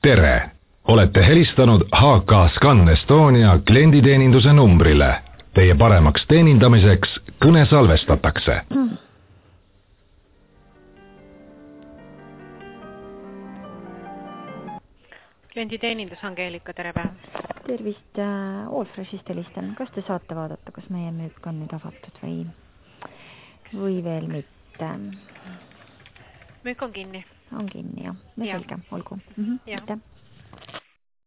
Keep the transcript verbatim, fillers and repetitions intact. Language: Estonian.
tere! Olete helistanud H K Scan Estonia klienditeeninduse numbrile. Teie paremaks teenindamiseks kõne salvestatakse. Mm. Klienditeenindus Angeelika, tere päev. Tervist, äh, Allfreshist helistan. Kas te saate vaadata, kas meie müük on nüüd avatud või, või veel mitte? Müük on kinni. On kinni, jah. Ja. Selge, olgu. Mm-hmm. Ja.